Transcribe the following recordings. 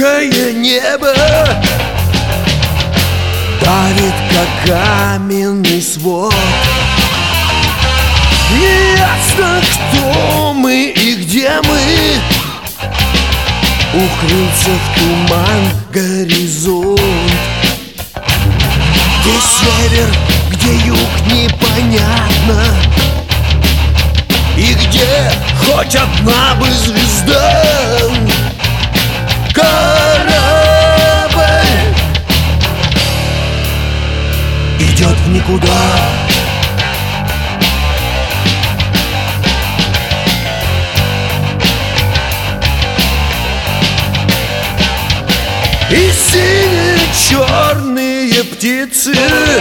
Низкое небо давит, как каменный свод. Неясно, кто мы и где мы. Укрылся в туман горизонт. Где север, где юг, непонятно. И где хоть одна бы звезда. Корабль идет в никуда. И сине-черные птицы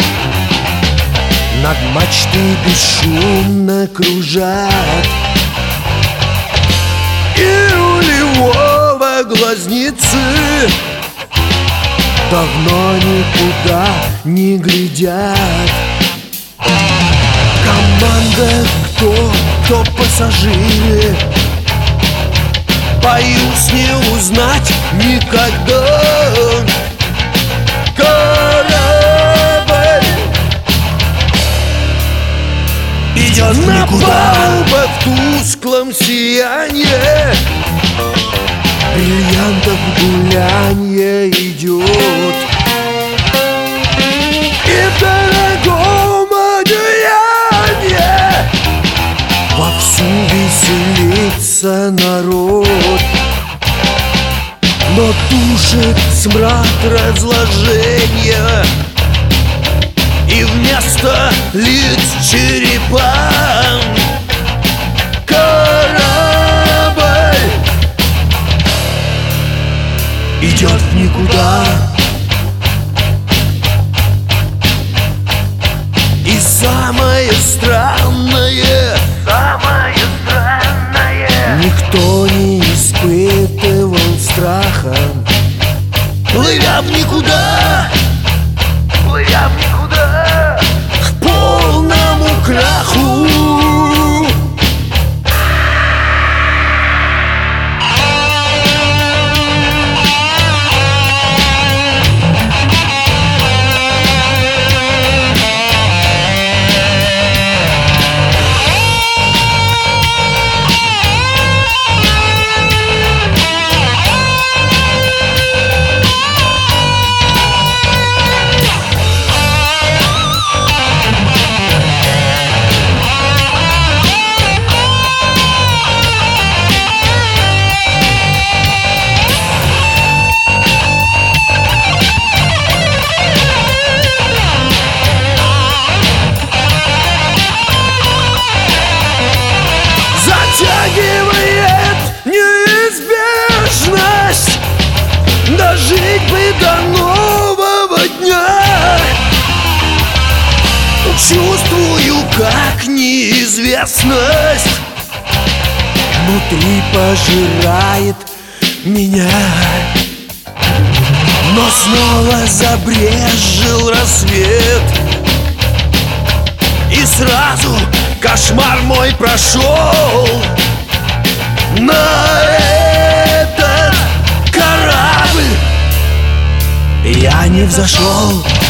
над мачтой бесшумно кружат. И у Львова глазницы давно никуда не глядят. Команда кто пассажиры, боюсь не узнать никогда. Корабль идет на палубах в тусклом сиянье. Бриллиантов гулянье идет. И в дорогом одеянье вовсю веселится народ. Но душит смрад разложения, и вместо лиц черепа. Корабль идет в никуда. И самое странное, никто не испытывал страха, плывя в никуда, к полному краху. Затягивает неизбежность, дожить бы до нового дня. Чувствую, как неизвестность внутри пожирает меня. Но снова забрезжил рассвет, и сразу кошмар мой прошел. На этот корабль я не взошел.